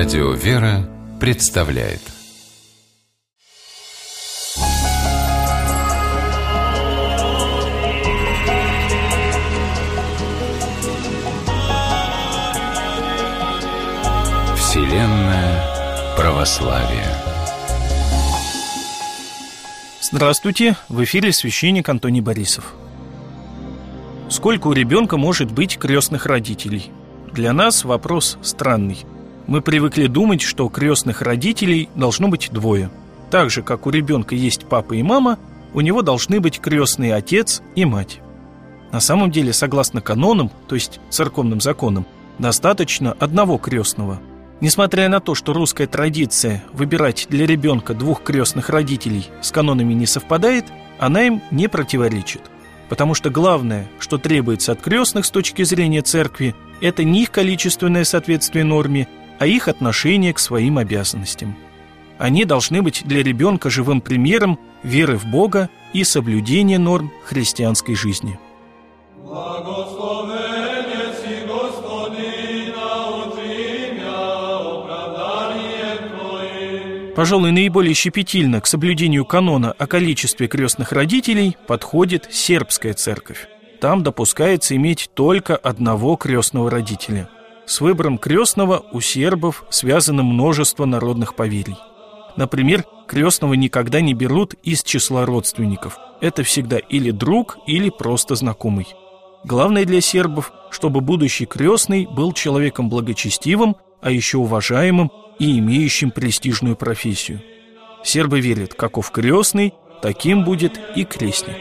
Радио «Вера» представляет Вселенная православия. Здравствуйте, в эфире священник Антоний Борисов. Сколько у ребенка может быть крестных родителей? Для нас вопрос странный. Мы привыкли думать, что крестных родителей должно быть двое. Так же, как у ребенка есть папа и мама, у него должны быть крестный отец и мать. На самом деле, согласно канонам, то есть церковным законам, достаточно одного крестного. Несмотря на то, что русская традиция выбирать для ребенка двух крестных родителей с канонами не совпадает, она им не противоречит. Потому что главное, что требуется от крестных с точки зрения церкви, это не их количественное соответствие норме, а их отношение к своим обязанностям. Они должны быть для ребенка живым примером веры в Бога и соблюдения норм христианской жизни. Пожалуй, наиболее щепетильно к соблюдению канона о количестве крестных родителей подходит сербская церковь. Там допускается иметь только одного крестного родителя. С выбором крестного у сербов связано множество народных поверий. Например, крестного никогда не берут из числа родственников. Это всегда или друг, или просто знакомый. Главное для сербов, чтобы будущий крестный был человеком благочестивым, а еще уважаемым и имеющим престижную профессию. Сербы верят, каков крестный, таким будет и крестник.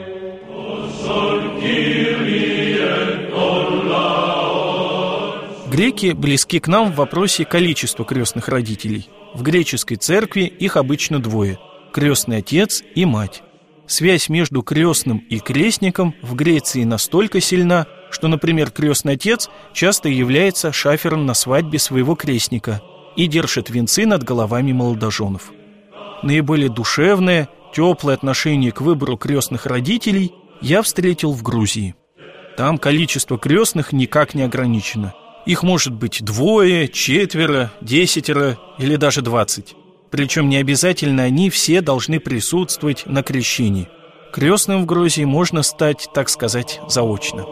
Греки близки к нам в вопросе количества крестных родителей. В греческой церкви их обычно двое – крестный отец и мать. Связь между крестным и крестником в Греции настолько сильна, что, например, крестный отец часто является шафером на свадьбе своего крестника и держит венцы над головами молодоженов. Наиболее душевное, теплое отношение к выбору крестных родителей я встретил в Грузии. Там количество крестных никак не ограничено. Их может быть 2, 4, 10 или даже 20. Причем не обязательно они все должны присутствовать на крещении. Крестным в Грузии можно стать, так сказать, заочно.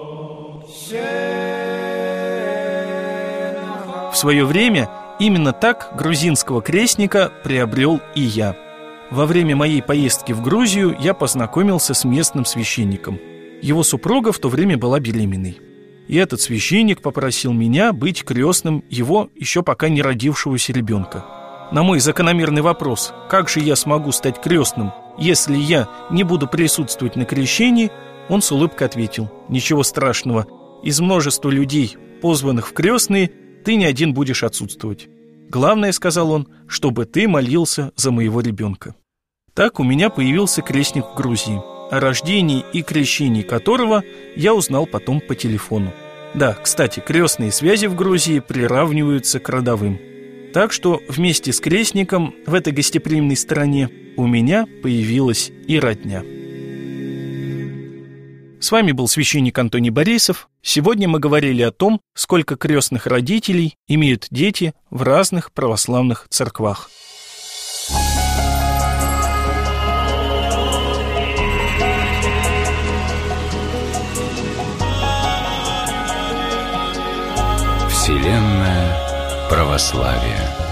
В свое время именно так грузинского крестника приобрел и я. Во время моей поездки в Грузию я познакомился с местным священником. Его супруга в то время была беременной. И этот священник попросил меня быть крестным его еще пока не родившегося ребенка. На мой закономерный вопрос, как же я смогу стать крестным, если я не буду присутствовать на крещении, он с улыбкой ответил: ничего страшного, из множества людей, позванных в крестные, ты не один будешь отсутствовать. Главное, сказал он, чтобы ты молился за моего ребенка. Так у меня появился крестник в Грузии, о рождении и крещении которого я узнал потом по телефону. Да, кстати, крестные связи в Грузии приравниваются к родовым. Так что вместе с крестником в этой гостеприимной стране у меня появилась и родня. С вами был священник Антоний Борисов. Сегодня мы говорили о том, сколько крестных родителей имеют дети в разных православных церквах. Вселенная православия.